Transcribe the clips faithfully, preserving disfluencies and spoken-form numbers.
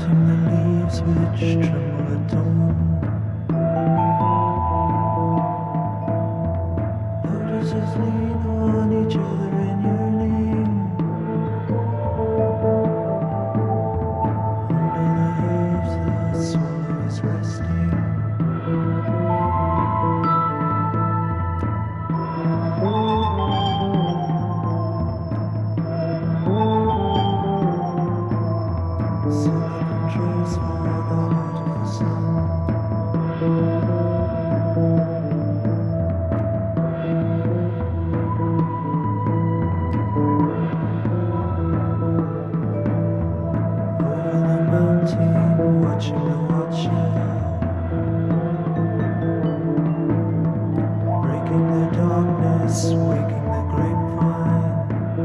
counting the leaves which tremble at dawn. Lotuses lean on each other in yearning. Under the eaves the swallow is resting. Something controls for the heart of the sun. Over the mountain, watching the watcher, breaking the darkness, waking the grapevine.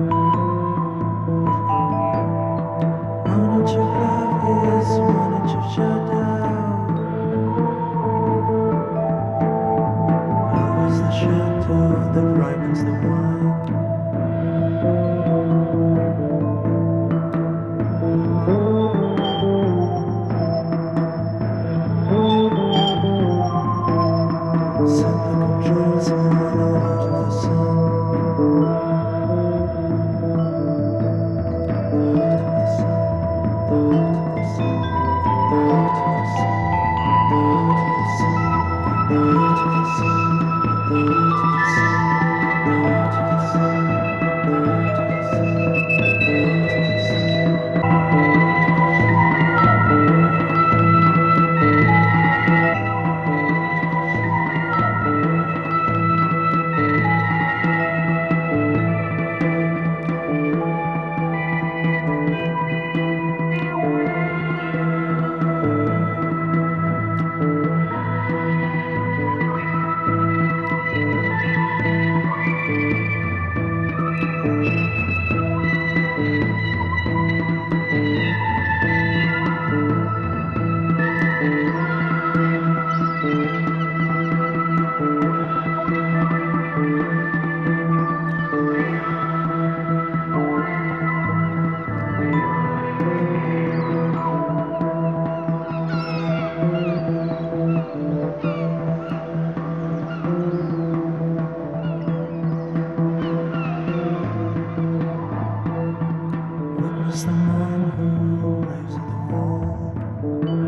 One inch of love is one inch of shadow. Love is the shadow that ripens the wine. Something controls all the heart of the sun. The heart of the sun. The heart of the sun. The heart of the sun. The heart of the sun. The heart of the sun. The heart of the sun. The heart of the sun. The heart of the sun. The heart of the sun. Witness the man who lives at the wall.